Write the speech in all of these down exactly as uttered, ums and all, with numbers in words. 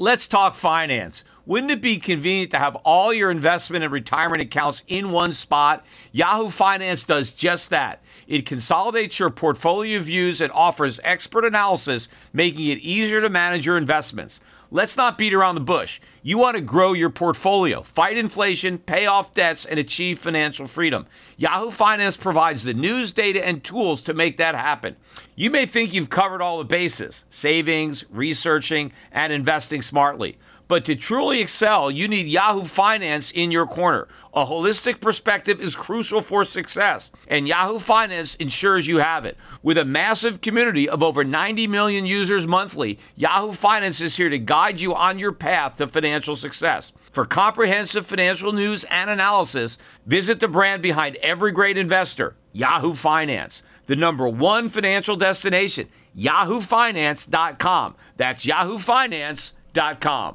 Let's talk finance. Wouldn't it be convenient to have all your investment and retirement accounts in one spot? Yahoo Finance does just that. It consolidates your portfolio views and offers expert analysis, making it easier to manage your investments. Let's not beat around the bush. You want to grow your portfolio, fight inflation, pay off debts, and achieve financial freedom. Yahoo Finance provides the news, data, and tools to make that happen. You may think you've covered all the bases, savings, researching, and investing smartly. But to truly excel, you need Yahoo Finance in your corner. A holistic perspective is crucial for success, and Yahoo Finance ensures you have it. With a massive community of over ninety million users monthly, Yahoo Finance is here to guide you on your path to financial success. For comprehensive financial news and analysis, visit the brand behind every great investor, Yahoo Finance, the number one financial destination, yahoo finance dot com. That's yahoo finance dot com.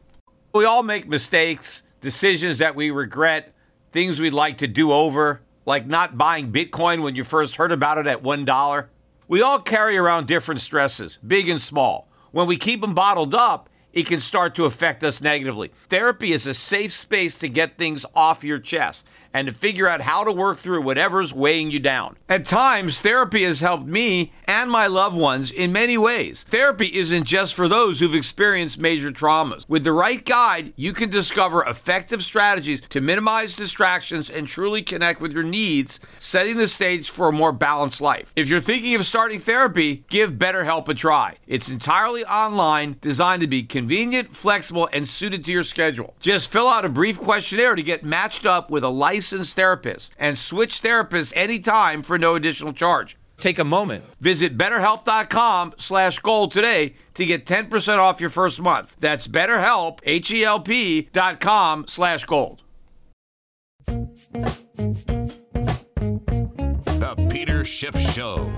We all make mistakes, decisions that we regret, things we'd like to do over, like not buying Bitcoin when you first heard about it at one dollar. We all carry around different stresses, big and small. When we keep them bottled up, it can start to affect us negatively. Therapy is a safe space to get things off your chest and to figure out how to work through whatever's weighing you down. At times, therapy has helped me and my loved ones in many ways. Therapy isn't just for those who've experienced major traumas. With the right guide, you can discover effective strategies to minimize distractions and truly connect with your needs, setting the stage for a more balanced life. If you're thinking of starting therapy, give BetterHelp a try. It's entirely online, designed to be convenient, flexible, and suited to your schedule. Just fill out a brief questionnaire to get matched up with a licensed therapist and switch therapists anytime for no additional charge. Take a moment. Visit betterhelp.com slash gold today to get ten percent off your first month. That's betterhelp, H-E-L-P dot com slash gold. The Peter Schiff Show.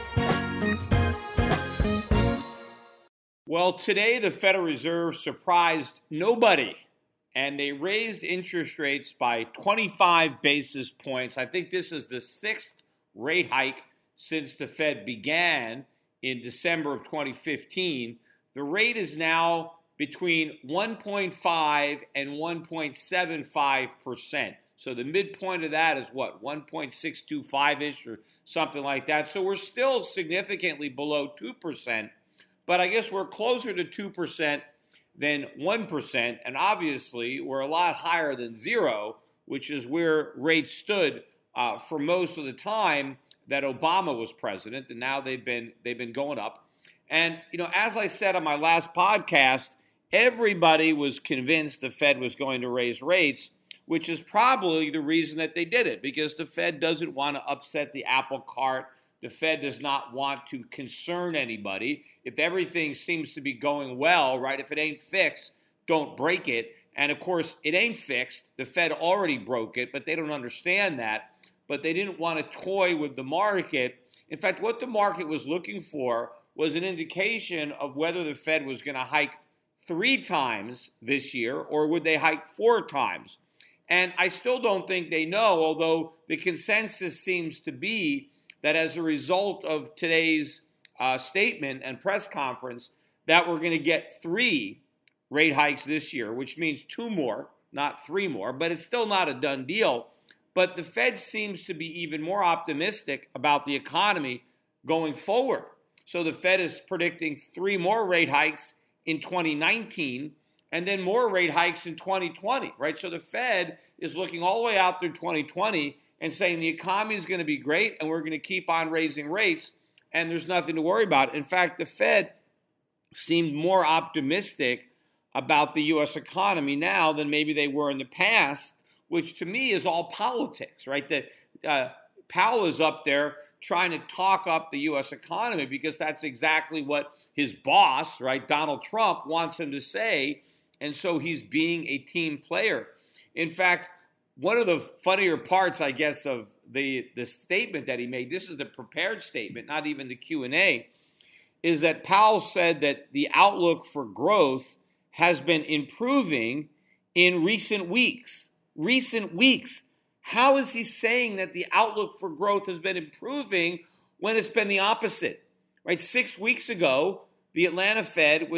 Well, today the Federal Reserve surprised nobody, and they raised interest rates by twenty-five basis points. I think this is the sixth rate hike since the Fed began in December of twenty fifteen. The rate is now between one point five and one point seven five percent. So the midpoint of that is what, one point six two five-ish or something like that. So we're still significantly below two percent, but I guess we're closer to two percent than one percent, and obviously we're a lot higher than zero, which is where rates stood uh, for most of the time that Obama was president, and now they've been they've been going up. And you know, as I said on my last podcast, everybody was convinced the Fed was going to raise rates, which is probably the reason that they did it, because the Fed doesn't want to upset the apple cart. The Fed does not want to concern anybody. If everything seems to be going well, right, if it ain't fixed, don't break it. And of course, it ain't fixed. The Fed already broke it, but they don't understand that. But they didn't want to toy with the market. In fact, what the market was looking for was an indication of whether the Fed was going to hike three times this year or would they hike four times. And I still don't think they know, although the consensus seems to be that as a result of today's uh, statement and press conference, that we're going to get three rate hikes this year, which means two more, not three more, but it's still not a done deal. But the Fed seems to be even more optimistic about the economy going forward. So the Fed is predicting three more rate hikes in twenty nineteen and then more rate hikes in twenty twenty, right? So the Fed is looking all the way out through twenty twenty and saying the economy is going to be great and we're going to keep on raising rates and there's nothing to worry about. In fact, the Fed seemed more optimistic about the U S economy now than maybe they were in the past, which to me is all politics, right? That uh, Powell is up there trying to talk up the U S economy because that's exactly what his boss, right, Donald Trump, wants him to say, and so he's being a team player. In fact, one of the funnier parts, I guess, of the, the statement that he made, this is the prepared statement, not even the Q and A, is that Powell said that the outlook for growth has been improving in recent weeks. Recent weeks. How is he saying that the outlook for growth has been improving when it's been the opposite? Right? Six weeks ago, the Atlanta Fed was at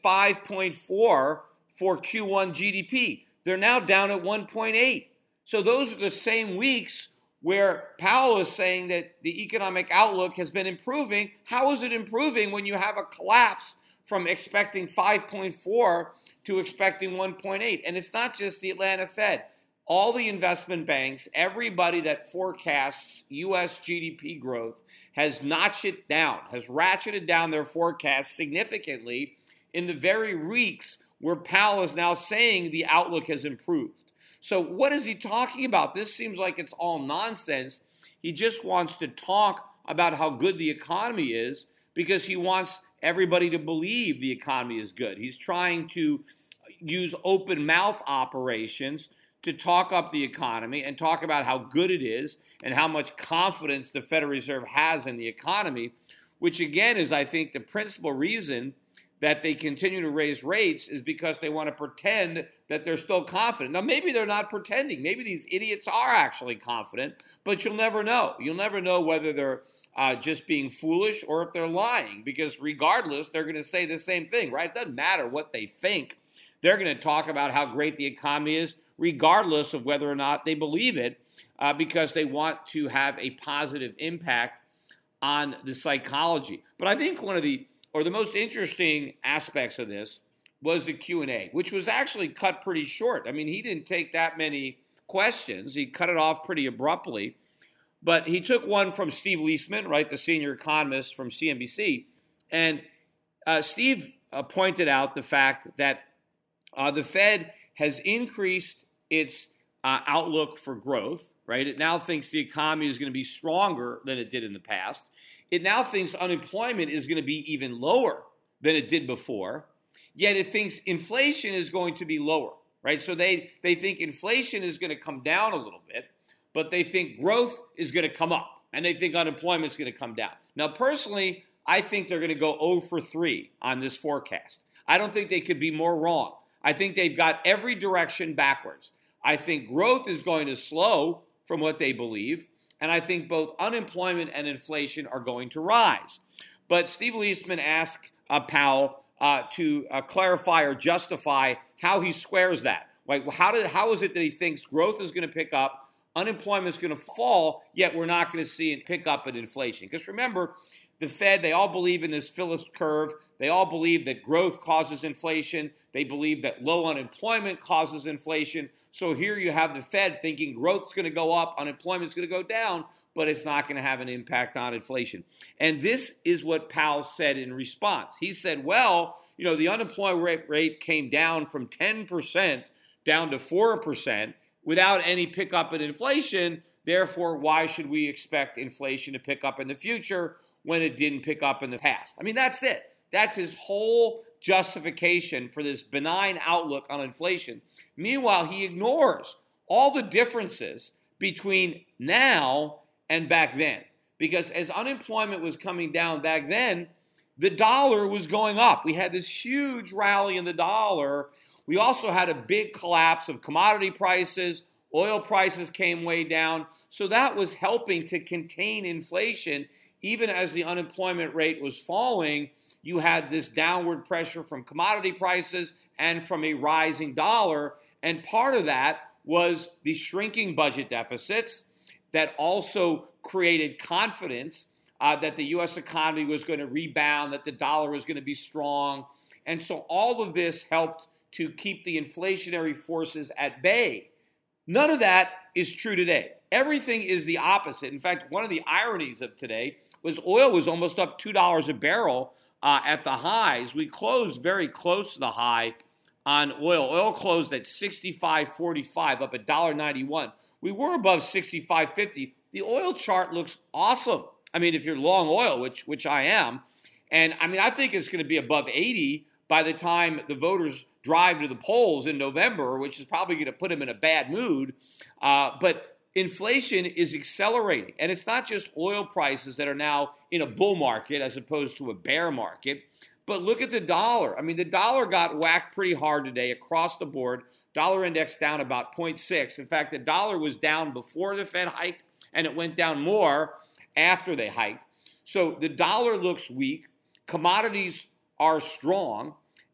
five point four for Q one G D P. They're now down at one point eight. So those are the same weeks where Powell is saying that the economic outlook has been improving. How is it improving when you have a collapse from expecting five point four to expecting one point eight? And it's not just the Atlanta Fed. All the investment banks, everybody that forecasts U S G D P growth has notched it down, has ratcheted down their forecast significantly in the very weeks where Powell is now saying the outlook has improved. So what is he talking about? This seems like it's all nonsense. He just wants to talk about how good the economy is because he wants everybody to believe the economy is good. He's trying to use open mouth operations to talk up the economy and talk about how good it is and how much confidence the Federal Reserve has in the economy, which again is, I think, the principal reason that they continue to raise rates is because they want to pretend that they're still confident. Now, maybe they're not pretending. Maybe these idiots are actually confident, but you'll never know. You'll never know whether they're uh, just being foolish or if they're lying, because regardless, they're going to say the same thing, right? It doesn't matter what they think. They're going to talk about how great the economy is, regardless of whether or not they believe it, uh, because they want to have a positive impact on the psychology. But I think one of the or the most interesting aspects of this was the Q and A, which was actually cut pretty short. I mean, he didn't take that many questions. He cut it off pretty abruptly. But he took one from Steve Leisman, right, the senior economist from C N B C. And uh, Steve uh, pointed out the fact that uh, the Fed has increased its uh, outlook for growth, right? It now thinks the economy is going to be stronger than it did in the past. It now thinks unemployment is going to be even lower than it did before, yet it thinks inflation is going to be lower, right? So they, they think inflation is going to come down a little bit, but they think growth is going to come up, and they think unemployment is going to come down. Now, personally, I think they're going to go zero for three on this forecast. I don't think they could be more wrong. I think they've got every direction backwards. I think growth is going to slow from what they believe, and I think both unemployment and inflation are going to rise. But Steve Leisman asked uh, Powell uh, to uh, clarify or justify how he squares that. Like, how, did, how is it that he thinks growth is going to pick up, unemployment is going to fall, yet we're not going to see it pick up in inflation? Because remember, the Fed, they all believe in this Phillips curve. They all believe that growth causes inflation. They believe that low unemployment causes inflation. So here you have the Fed thinking growth's going to go up, unemployment's going to go down, but it's not going to have an impact on inflation. And this is what Powell said in response. He said, well, you know, the unemployment rate came down from ten percent down to four percent without any pickup in inflation. Therefore, why should we expect inflation to pick up in the future when it didn't pick up in the past? I mean, that's it. That's his whole justification for this benign outlook on inflation. Meanwhile, he ignores all the differences between now and back then. Because as unemployment was coming down back then, the dollar was going up. We had this huge rally in the dollar. We also had a big collapse of commodity prices. Oil prices came way down. So that was helping to contain inflation. Even as the unemployment rate was falling, you had this downward pressure from commodity prices and from a rising dollar. And part of that was the shrinking budget deficits that also created confidence uh, that the U S economy was going to rebound, that the dollar was going to be strong. And so all of this helped to keep the inflationary forces at bay. None of that is true today. Everything is the opposite. In fact, one of the ironies of today was oil was almost up two dollars a barrel uh, at the highs. We closed very close to the high on oil. Oil closed at sixty-five forty-five, up at one dollar ninety-one. We were above sixty-five fifty. The oil chart looks awesome. I mean, if you're long oil, which which I am, and I mean, I think it's going to be above eighty by the time the voters drive to the polls in November, which is probably going to put them in a bad mood. Uh, but inflation is accelerating, and it's not just oil prices that are now in a bull market as opposed to a bear market. But look at the dollar. I mean, the dollar got whacked pretty hard today across the board. Dollar index down about zero point six. In fact, the dollar was down before the Fed hiked, and it went down more after they hiked. So the dollar looks weak. Commodities are strong.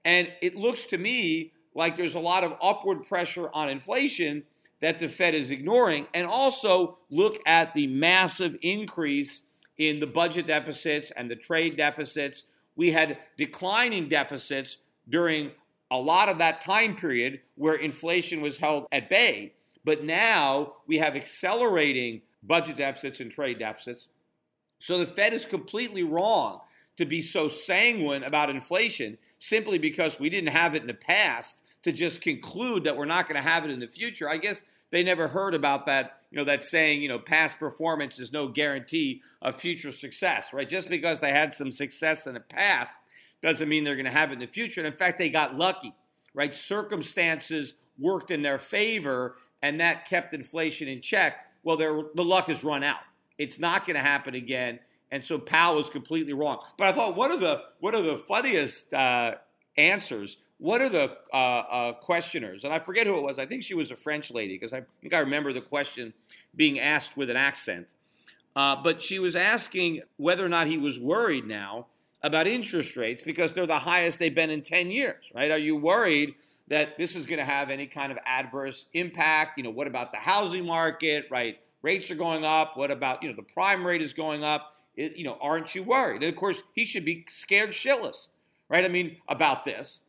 And it looks to me like there's a lot of upward pressure on inflation that the Fed is ignoring. And also look at the massive increase in the budget deficits and the trade deficits. We had declining deficits during a lot of that time period where inflation was held at bay. But now we have accelerating budget deficits and trade deficits. So the Fed is completely wrong to be so sanguine about inflation simply because we didn't have it in the past, to just conclude that we're not going to have it in the future. I guess they never heard about that, you know, that saying, you know, past performance is no guarantee of future success, right? Just because they had some success in the past doesn't mean they're going to have it in the future. And in fact, they got lucky, right? Circumstances worked in their favor, and that kept inflation in check. Well, the luck has run out. It's not going to happen again. And so Powell was completely wrong. But I thought one of the one of the funniest uh, answers, one of the uh, uh, questioners, and I forget who it was. I think she was a French lady, because I think I remember the question being asked with an accent. Uh, but she was asking whether or not he was worried now about interest rates because they're the highest they've been in ten years, right? Are you worried that this is going to have any kind of adverse impact? You know, what about the housing market, right? Rates are going up. What about, you know, the prime rate is going up? It, you know, aren't you worried? And of course, he should be scared shitless, right? I mean, about this.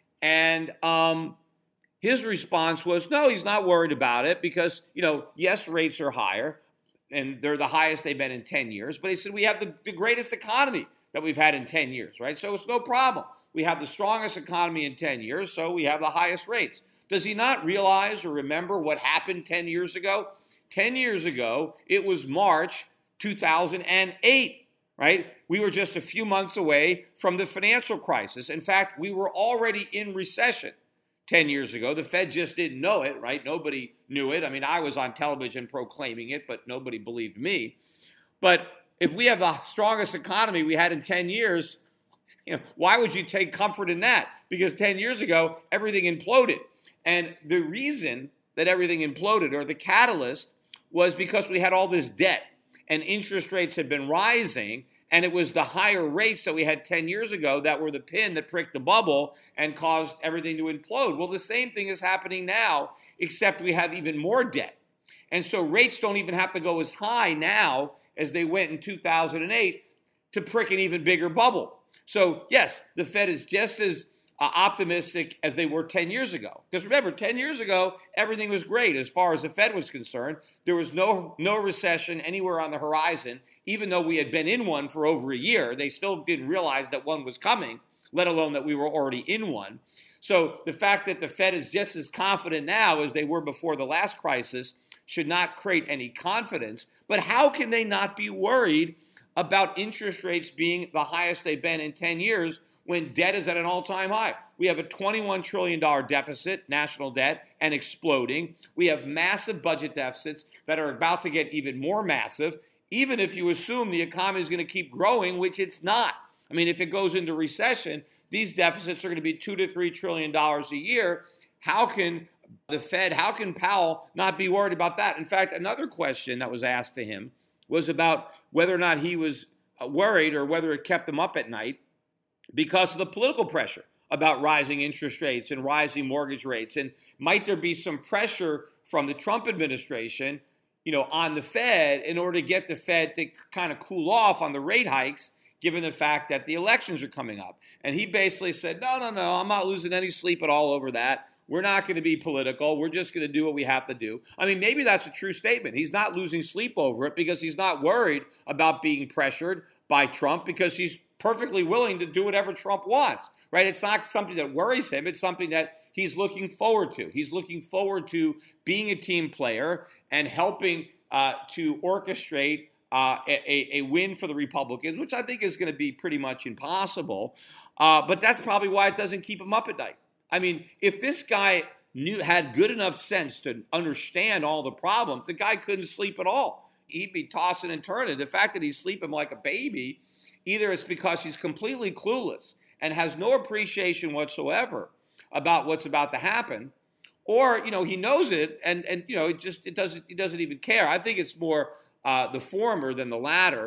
And um, his response was, no, he's not worried about it because, you know, yes, rates are higher and they're the highest they've been in ten years. But he said, we have the, the greatest economy that we've had in ten years, right? So it's no problem. We have the strongest economy in ten years, so we have the highest rates. Does he not realize or remember what happened ten years ago? ten years ago, it was March two thousand eight, right? We were just a few months away from the financial crisis. In fact, we were already in recession ten years ago. The Fed just didn't know it, right? Nobody knew it. I mean, I was on television proclaiming it, but nobody believed me. But if we have the strongest economy we had in ten years, you know, why would you take comfort in that? Because ten years ago, everything imploded. And the reason that everything imploded, or the catalyst, was because we had all this debt and interest rates had been rising, and it was the higher rates that we had ten years ago that were the pin that pricked the bubble and caused everything to implode. Well, the same thing is happening now, except we have even more debt. And so rates don't even have to go as high now as they went in two thousand eight to prick an even bigger bubble. So yes, the Fed is just as uh, optimistic as they were ten years ago. Because remember, ten years ago, everything was great as far as the Fed was concerned. There was no, no recession anywhere on the horizon. Even though we had been in one for over a year, they still didn't realize that one was coming, let alone that we were already in one. So the fact that the Fed is just as confident now as they were before the last crisis should not create any confidence. But how can they not be worried about interest rates being the highest they've been in ten years when debt is at an all-time high? We have a twenty-one trillion dollars deficit, national debt, and exploding. We have massive budget deficits that are about to get even more massive, even if you assume the economy is going to keep growing, which it's not. I mean, if it goes into recession, these deficits are going to be two to three trillion dollars a year. How can the Fed, how can Powell not be worried about that? In fact, another question that was asked to him was about whether or not he was worried or whether it kept him up at night because of the political pressure about rising interest rates and rising mortgage rates. And might there be some pressure from the Trump administration, you know, on the Fed in order to get the Fed to kind of cool off on the rate hikes, given the fact that the elections are coming up? And he basically said, no, no, no, I'm not losing any sleep at all over that. We're not going to be political. We're just going to do what we have to do. I mean, maybe that's a true statement. He's not losing sleep over it because he's not worried about being pressured by Trump because he's perfectly willing to do whatever Trump wants, right? It's not something that worries him. It's something that he's looking forward to. He's looking forward to being a team player and helping uh, to orchestrate uh, a, a win for the Republicans, which I think is going to be pretty much impossible. Uh, but that's probably why it doesn't keep him up at night. I mean, if this guy knew had good enough sense to understand all the problems, the guy couldn't sleep at all. He'd be tossing and turning. The fact that he's sleeping like a baby, either it's because he's completely clueless and has no appreciation whatsoever about what's about to happen, or, you know, he knows it and, and you know, it just, it doesn't, he doesn't even care. I think it's more uh, the former than the latter.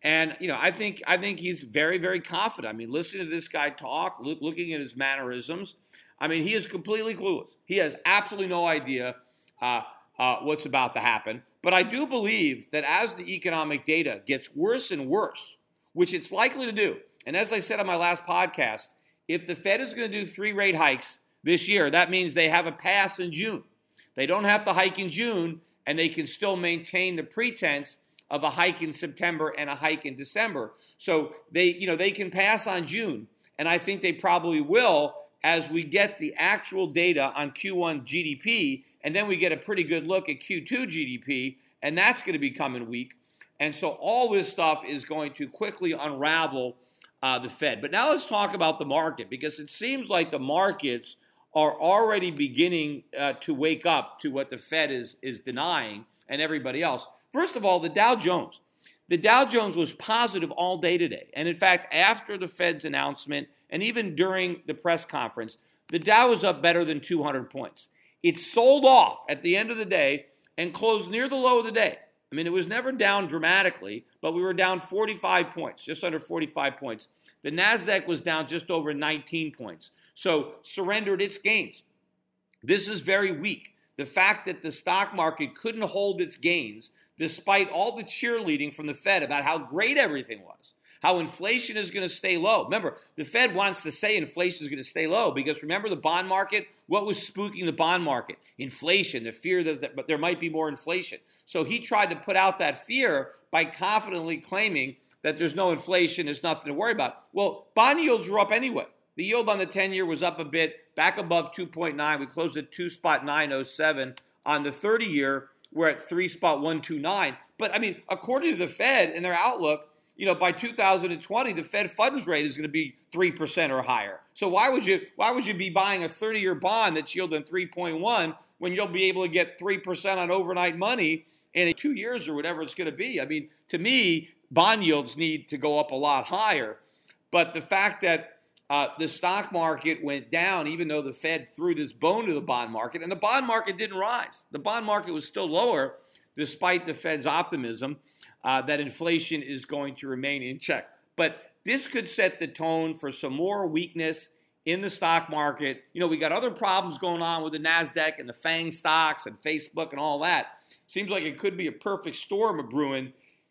And, you know, I think I think he's very, very confident. I mean, listening to this guy talk, look, looking at his mannerisms, I mean, he is completely clueless. He has absolutely no idea uh, uh, what's about to happen. But I do believe that as the economic data gets worse and worse, which it's likely to do, and as I said on my last podcast, if the Fed is going to do three rate hikes this year, that means they have a pass in June. They don't have to hike in June, and they can still maintain the pretense of a hike in September and a hike in December. So they, you know, they can pass on June, and I think they probably will as we get the actual data on Q one G D P, and then we get a pretty good look at Q two G D P, and that's going to be coming weak. And so all this stuff is going to quickly unravel uh, the Fed. But now let's talk about the market, because it seems like the markets are already beginning uh, to wake up to what the Fed is, is denying and everybody else. First of all, the Dow Jones. The Dow Jones was positive all day today. And in fact, after the Fed's announcement and even during the press conference, the Dow was up better than two hundred points. It sold off at the end of the day and closed near the low of the day. I mean, it was never down dramatically, but we were down forty-five points, just under forty-five points. The NASDAQ was down just over nineteen points. So surrendered its gains. This is very weak. The fact that the stock market couldn't hold its gains despite all the cheerleading from the Fed about how great everything was, how inflation is going to stay low. Remember, the Fed wants to say inflation is going to stay low because remember the bond market? What was spooking the bond market? Inflation, the fear that but there might be more inflation. So he tried to put out that fear by confidently claiming that there's no inflation, there's nothing to worry about. Well, bond yields were up anyway. The yield on the ten-year was up a bit, back above two point nine. We closed at two point nine oh seven. On the thirty-year, we're at three point one two nine. But, I mean, according to the Fed and their outlook, you know, by two thousand twenty, the Fed funds rate is going to be three percent or higher. So why would you why would you be buying a thirty-year bond that's yielding three point one when you'll be able to get three percent on overnight money in two years or whatever it's going to be? I mean, to me, bond yields need to go up a lot higher. But the fact that uh, the stock market went down, even though the Fed threw this bone to the bond market, and the bond market didn't rise. The bond market was still lower despite the Fed's optimism uh, that inflation is going to remain in check. But this could set the tone for some more weakness in the stock market. You know, we got other problems going on with the NASDAQ and the FANG stocks and Facebook and all that. Seems like it could be a perfect storm of brewing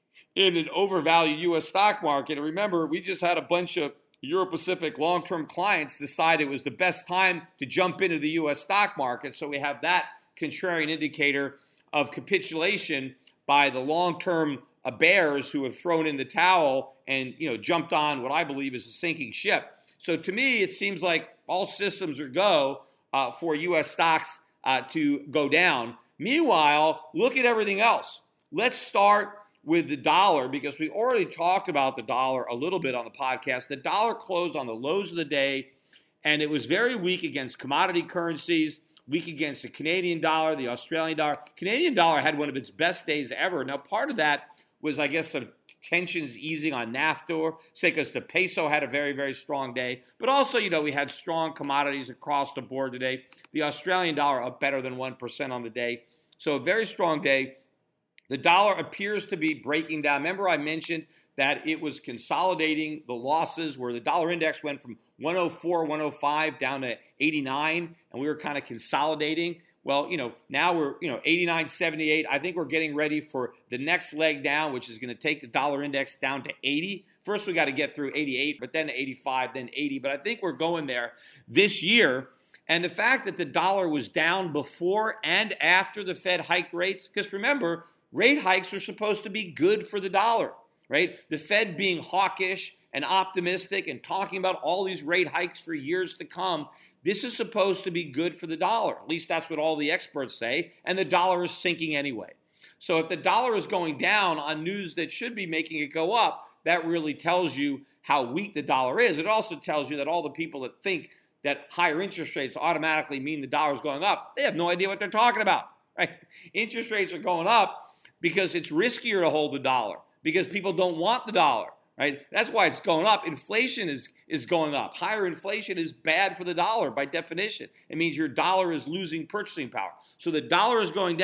in an overvalued U S stock market. And remember, we just had a bunch of Euro-Pacific long-term clients decide it was the best time to jump into the U S stock market. So we have that contrarian indicator of capitulation by the long-term uh, bears who have thrown in the towel and, you know, jumped on what I believe is a sinking ship. So to me, it seems like all systems are go uh, for U S stocks uh, to go down. Meanwhile, look at everything else. Let's start with the dollar, because we already talked about the dollar a little bit on the podcast. The dollar closed on the lows of the day, and it was very weak against commodity currencies, weak against the Canadian dollar, the Australian dollar. Canadian dollar had one of its best days ever. Now, part of that was, I guess, some tensions easing on NAFTA, because the peso had a very, very strong day. But also, you know, we had strong commodities across the board today. The Australian dollar up better than one percent on the day. So a very strong day. The dollar appears to be breaking down. Remember I mentioned that it was consolidating the losses where the dollar index went from one oh four, one oh five down to eighty-nine, and we were kind of consolidating. Well, you know, now we're, you know, eighty-nine seventy-eight. I think we're getting ready for the next leg down, which is going to take the dollar index down to eighty. First, we got to get through eighty-eight, but then eighty-five, then eighty. But I think we're going there this year. And the fact that the dollar was down before and after the Fed hiked rates, because remember, rate hikes are supposed to be good for the dollar, right? The Fed being hawkish and optimistic and talking about all these rate hikes for years to come, this is supposed to be good for the dollar. At least that's what all the experts say, and the dollar is sinking anyway. So if the dollar is going down on news that should be making it go up, that really tells you how weak the dollar is. It also tells you that all the people that think that higher interest rates automatically mean the dollar is going up, they have no idea what they're talking about, right? Interest rates are going up because it's riskier to hold the dollar, because people don't want the dollar, right? That's why it's going up. Inflation is, is going up. Higher inflation is bad for the dollar by definition. It means your dollar is losing purchasing power. So the dollar is going down.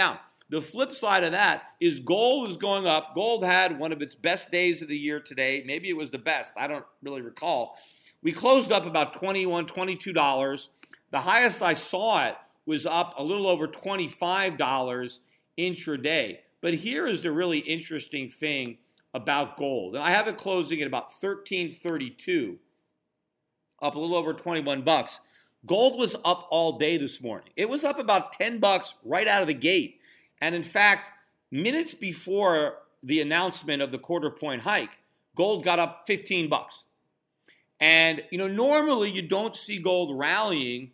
The flip side of that is gold is going up. Gold had one of its best days of the year today. Maybe it was the best. I don't really recall. We closed up about twenty-one dollars, twenty-two dollars. The highest I saw it was up a little over twenty-five dollars intraday. But here is the really interesting thing about gold. And I have it closing at about thirteen thirty-two, up a little over twenty-one bucks. Gold was up all day this morning. It was up about ten bucks right out of the gate. And in fact, minutes before the announcement of the quarter point hike, gold got up fifteen bucks. And, you know, normally you don't see gold rallying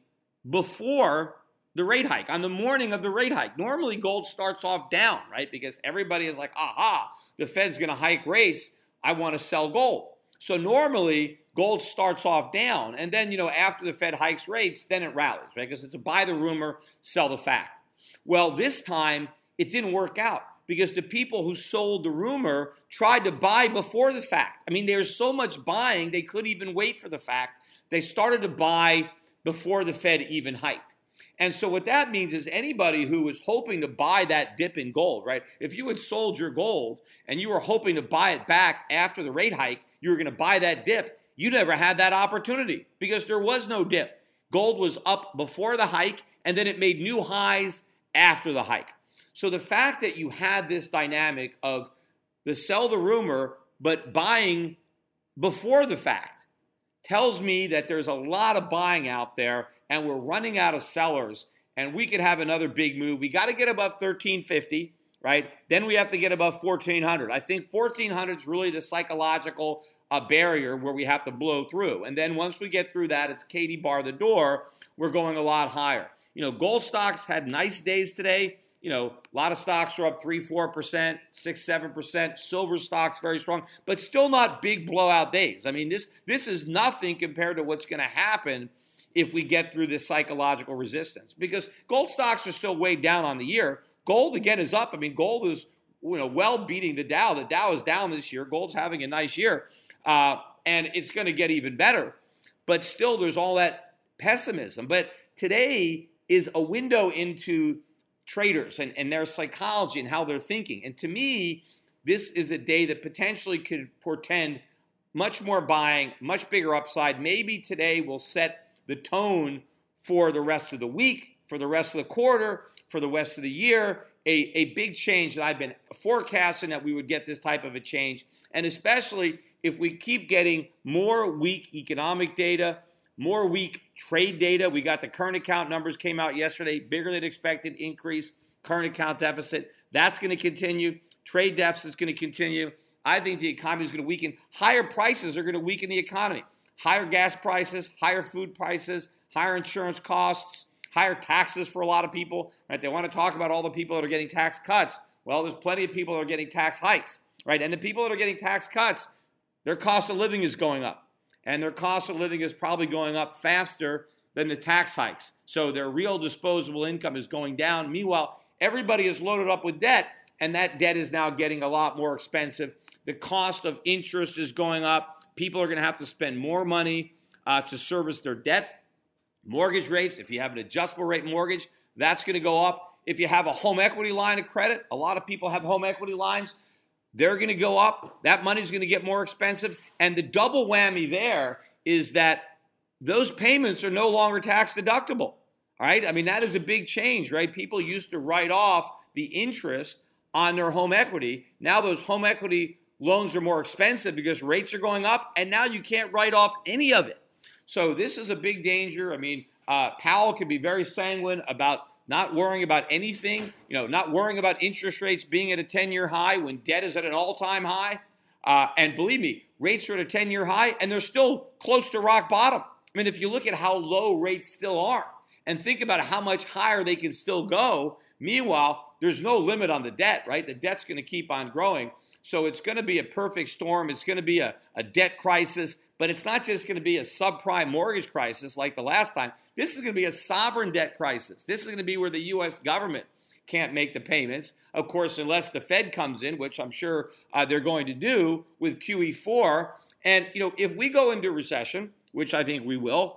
before the rate hike, on the morning of the rate hike. Normally gold starts off down, right? Because everybody is like, aha, the Fed's going to hike rates. I want to sell gold. So normally gold starts off down. And then, you know, after the Fed hikes rates, then it rallies, right? Because it's a buy the rumor, sell the fact. Well, this time it didn't work out because the people who sold the rumor tried to buy before the fact. I mean, there's so much buying, they couldn't even wait for the fact. They started to buy before the Fed even hiked. And so what that means is anybody who was hoping to buy that dip in gold, right? If you had sold your gold and you were hoping to buy it back after the rate hike, you were going to buy that dip, you never had that opportunity because there was no dip. Gold was up before the hike and then it made new highs after the hike. So the fact that you had this dynamic of the sell the rumor but buying before the fact tells me that there's a lot of buying out there and we're running out of sellers and we could have another big move. We got to get above thirteen fifty, right? Then we have to get above fourteen hundred. I think fourteen hundred is really the psychological uh, barrier where we have to blow through. And then once we get through that, it's Katie bar the door, we're going a lot higher. You know, gold stocks had nice days today. You know, a lot of stocks are up three, four percent, six, seven percent. Silver stocks very strong, but still not big blowout days. I mean, this this is nothing compared to what's going to happen if we get through this psychological resistance. Because gold stocks are still way down on the year. Gold again is up. I mean, gold is you know well beating the Dow. The Dow is down this year. Gold's having a nice year, uh, and it's going to get even better. But still, there's all that pessimism. But today is a window into traders and, and their psychology and how they're thinking. And to me, this is a day that potentially could portend much more buying, much bigger upside. Maybe today will set the tone for the rest of the week, for the rest of the quarter, for the rest of the year. A, a big change that I've been forecasting that we would get this type of a change. And especially if we keep getting more weak economic data, more weak trade data. We got the current account numbers came out yesterday, bigger than expected increase, current account deficit. That's going to continue. Trade deficit is going to continue. I think the economy is going to weaken. Higher prices are going to weaken the economy. Higher gas prices, higher food prices, higher insurance costs, higher taxes for a lot of people. Right? They want to talk about all the people that are getting tax cuts. Well, there's plenty of people that are getting tax hikes. Right? And the people that are getting tax cuts, their cost of living is going up. And their cost of living is probably going up faster than the tax hikes. So their real disposable income is going down. Meanwhile, everybody is loaded up with debt, and that debt is now getting a lot more expensive. The cost of interest is going up. People are going to have to spend more money uh, to service their debt. Mortgage rates, if you have an adjustable rate mortgage, that's going to go up. If you have a home equity line of credit, a lot of people have home equity lines. They're going to go up. That money's going to get more expensive. And the double whammy there is that those payments are no longer tax deductible. All right? I mean, that is a big change, right? People used to write off the interest on their home equity. Now those home equity loans are more expensive because rates are going up, and now you can't write off any of it. So this is a big danger. I mean, uh, Powell can be very sanguine about not worrying about anything, you know, not worrying about interest rates being at a ten-year high when debt is at an all-time high. Uh, and believe me, rates are at a ten-year high, and they're still close to rock bottom. I mean, if you look at how low rates still are and think about how much higher they can still go, meanwhile, there's no limit on the debt, right? The debt's going to keep on growing. So it's going to be a perfect storm. It's going to be a, a debt crisis. But it's not just going to be a subprime mortgage crisis like the last time. This is going to be a sovereign debt crisis. This is going to be where the U S government can't make the payments. Of course, unless the Fed comes in, which I'm sure uh, they're going to do with Q E four. And, you know, if we go into recession, which I think we will,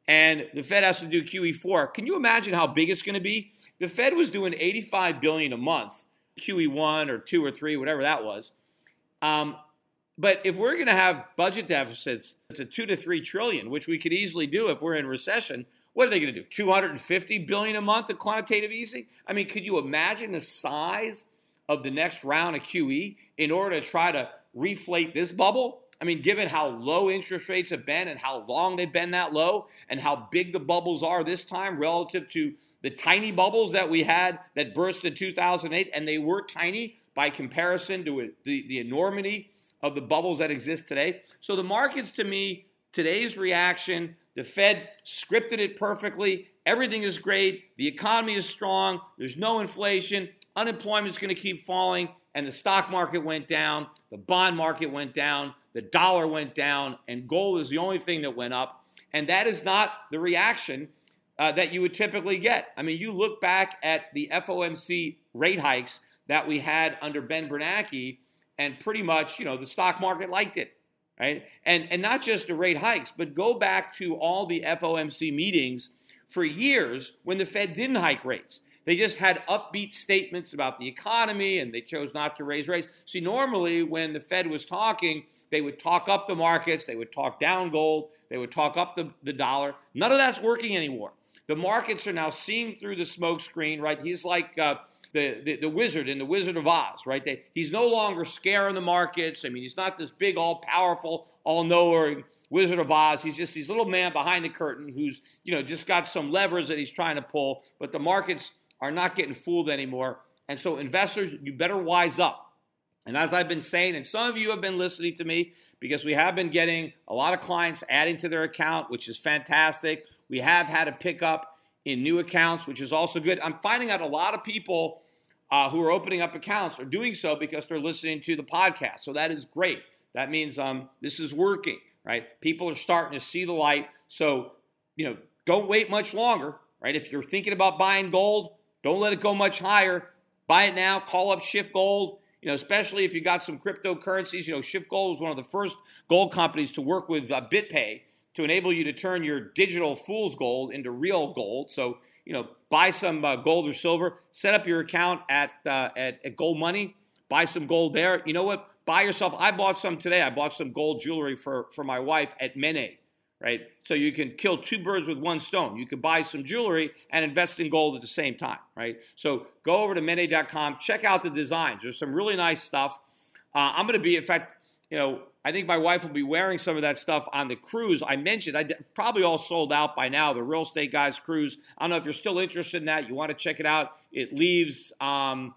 and the Fed has to do Q E four. Can you imagine how big it's going to be? The Fed was doing eighty-five billion dollars a month, Q E one or two or three, whatever that was. Um, but if we're going to have budget deficits to two to three trillion, which we could easily do if we're in recession, what are they going to do? two hundred fifty billion dollars a month of quantitative easing? I mean, could you imagine the size of the next round of Q E in order to try to reflate this bubble? I mean, given how low interest rates have been and how long they've been that low and how big the bubbles are this time relative to the tiny bubbles that we had that burst in two thousand eight, and they were tiny by comparison to it, the, the enormity of the bubbles that exist today. So the markets, to me, today's reaction, the Fed scripted it perfectly. Everything is great. The economy is strong. There's no inflation. Unemployment is going to keep falling. And the stock market went down. The bond market went down. The dollar went down. And gold is the only thing that went up. And that is not the reaction uh, that you would typically get. I mean, you look back at the F O M C rate hikes that we had under Ben Bernanke, and pretty much, you know, the stock market liked it. Right? And, and not just the rate hikes, but go back to all the F O M C meetings for years when the Fed didn't hike rates. They just had upbeat statements about the economy, and they chose not to raise rates. See, normally when the Fed was talking, they would talk up the markets, they would talk down gold, they would talk up the, the dollar. None of that's working anymore. The markets are now seeing through the smoke screen, right? He's like uh, the, the, the wizard in The Wizard of Oz, right? They, he's no longer scaring the markets. I mean, he's not this big, all-powerful, all-knowing Wizard of Oz. He's just this little man behind the curtain who's, you know, just got some levers that he's trying to pull. But the markets are not getting fooled anymore. And so investors, you better wise up. And as I've been saying, and some of you have been listening to me because we have been getting a lot of clients adding to their account, which is fantastic. We have had a pickup in new accounts, which is also good. I'm finding out a lot of people uh, who are opening up accounts are doing so because they're listening to the podcast. So that is great. That means um, this is working, right? People are starting to see the light. So, you know, don't wait much longer, right? If you're thinking about buying gold, don't let it go much higher. Buy it now. Call up Shift Gold. You know, especially if you got some cryptocurrencies. You know, Shift Gold was one of the first gold companies to work with uh, BitPay to enable you to turn your digital fool's gold into real gold. So, you know, buy some uh, gold or silver. Set up your account at, uh, at at Gold Money. Buy some gold there. You know what? Buy yourself. I bought some today. I bought some gold jewelry for for my wife at Mene. Right? So you can kill two birds with one stone. You can buy some jewelry and invest in gold at the same time, right? So go over to Mene dot com, check out the designs. There's some really nice stuff. Uh, I'm going to be, in fact, you know, I think my wife will be wearing some of that stuff on the cruise. I mentioned, I probably all sold out by now, the Real Estate Guys cruise. I don't know if you're still interested in that. You want to check it out. It leaves um,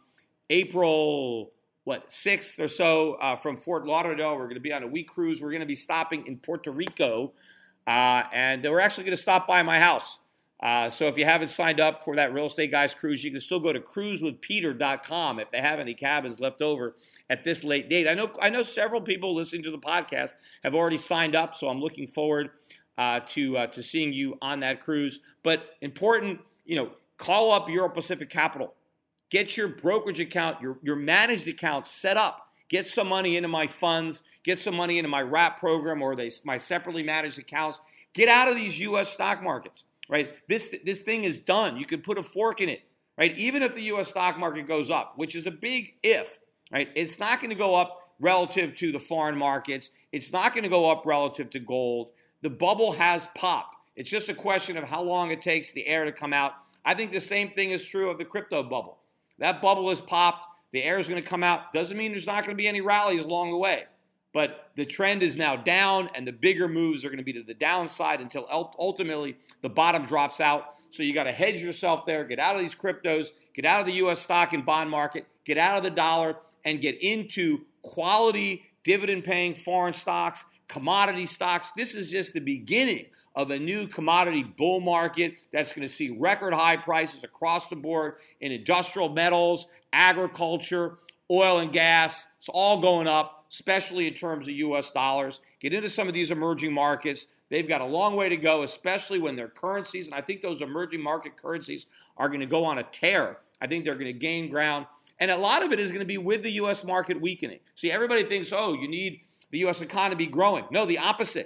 April, what, sixth or so uh, from Fort Lauderdale. We're going to be on a week cruise. We're going to be stopping in Puerto Rico. Uh, and we're actually going to stop by my house. Uh, so if you haven't signed up for that Real Estate Guys cruise, you can still go to cruise with peter dot com if they have any cabins left over at this late date. I know I know several people listening to the podcast have already signed up, so I'm looking forward uh, to uh, to seeing you on that cruise. But important, you know, call up Euro Pacific Capital. Get your brokerage account, your, your managed account set up. Get some money into my funds. Get some money into my wrap program or they, my separately managed accounts. Get out of these U S stock markets, right? This, this thing is done. You can put a fork in it, right? Even if the U S stock market goes up, which is a big if, right? It's not going to go up relative to the foreign markets. It's not going to go up relative to gold. The bubble has popped. It's just a question of how long it takes the air to come out. I think the same thing is true of the crypto bubble. That bubble has popped. The air is going to come out. Doesn't mean there's not going to be any rallies along the way. But the trend is now down, and the bigger moves are going to be to the downside until ultimately the bottom drops out. So you got to hedge yourself there, get out of these cryptos, get out of the U S stock and bond market, get out of the dollar, and get into quality dividend-paying foreign stocks, commodity stocks. This is just the beginning of a new commodity bull market that's going to see record high prices across the board in industrial metals, agriculture, oil and gas. It's all going up, especially in terms of U S dollars. Get into some of these emerging markets. They've got a long way to go, especially when their currencies, and I think those emerging market currencies are going to go on a tear. I think they're going to gain ground. And a lot of it is going to be with the U S market weakening. See, everybody thinks, oh, you need the U S economy growing. No, the opposite.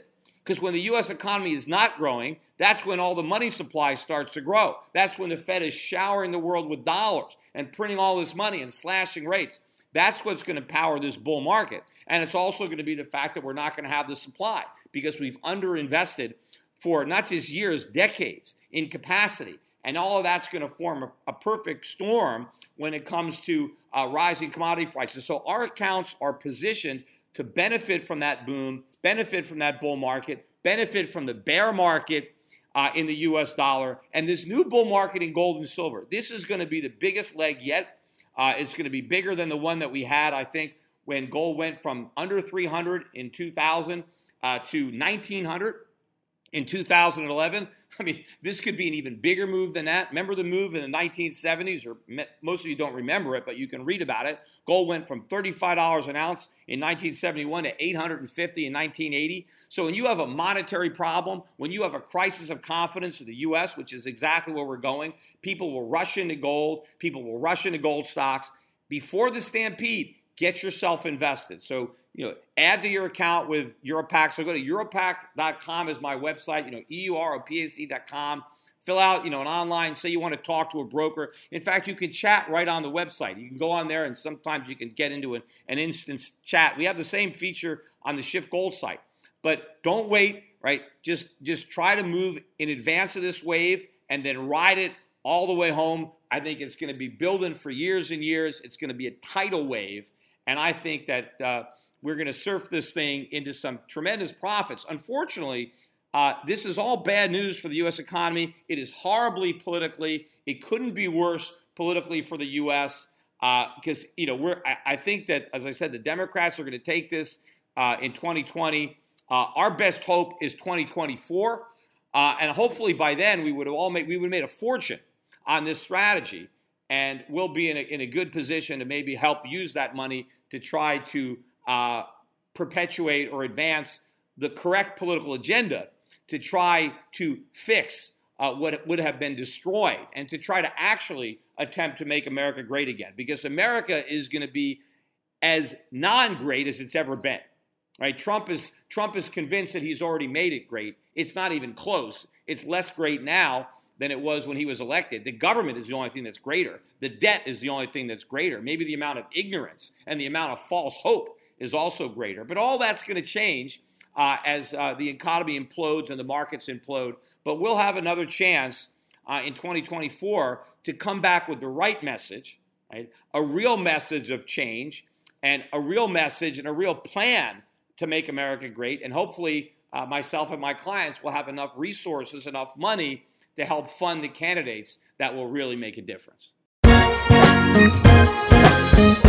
Because when the U S economy is not growing, that's when all the money supply starts to grow. That's when the Fed is showering the world with dollars and printing all this money and slashing rates. That's what's going to power this bull market. And it's also going to be the fact that we're not going to have the supply because we've underinvested for not just years, decades in capacity. And all of that's going to form a, a perfect storm when it comes to uh, rising commodity prices. So our accounts are positioned to benefit from that boom, benefit from that bull market, benefit from the bear market uh, in the U S dollar, and this new bull market in gold and silver. This is going to be the biggest leg yet. Uh, it's going to be bigger than the one that we had, I think, when gold went from under three hundred in two thousand uh, to nineteen hundred in two thousand eleven. I mean, this could be an even bigger move than that. Remember the move in the nineteen seventies, or most of you don't remember it, but you can read about it. Gold went from thirty-five dollars an ounce in nineteen seventy-one to eight hundred fifty dollars in nineteen eighty. So when you have a monetary problem, when you have a crisis of confidence in the U S, which is exactly where we're going, people will rush into gold, people will rush into gold stocks. Before the stampede, get yourself invested. So, you know, add to your account with Europac. So go to Europac dot com is my website, you know, E U R O P A C dot com. Fill out, you know, an online, say you want to talk to a broker. In fact, you can chat right on the website. You can go on there and sometimes you can get into an, an instant chat. We have the same feature on the Shift Gold site. But don't wait, right? Just, just try to move in advance of this wave and then ride it all the way home. I think it's going to be building for years and years. It's going to be a tidal wave. And I think that uh, we're going to surf this thing into some tremendous profits. Unfortunately, uh, this is all bad news for the U S economy. It is horribly politically. It couldn't be worse politically for the U S uh, because, you know, we're. I, I think that, as I said, the Democrats are going to take this uh, in twenty twenty. Uh, our best hope is twenty twenty-four. Uh, and hopefully by then we would have all made, we would have made a fortune on this strategy. And we'll be in a, in a good position to maybe help use that money to try to uh, perpetuate or advance the correct political agenda to try to fix uh, what would have been destroyed and to try to actually attempt to make America great again. Because America is going to be as non-great as it's ever been. Right? Trump is Trump is convinced that he's already made it great. It's not even close. It's less great now than it was when he was elected. The government is the only thing that's greater. The debt is the only thing that's greater. Maybe the amount of ignorance and the amount of false hope is also greater. But all that's going to change uh, as uh, the economy implodes and the markets implode. But we'll have another chance uh, in twenty twenty-four to come back with the right message, right? A real message of change and a real message and a real plan to make America great. And hopefully uh, myself and my clients will have enough resources, enough money to help fund the candidates that will really make a difference.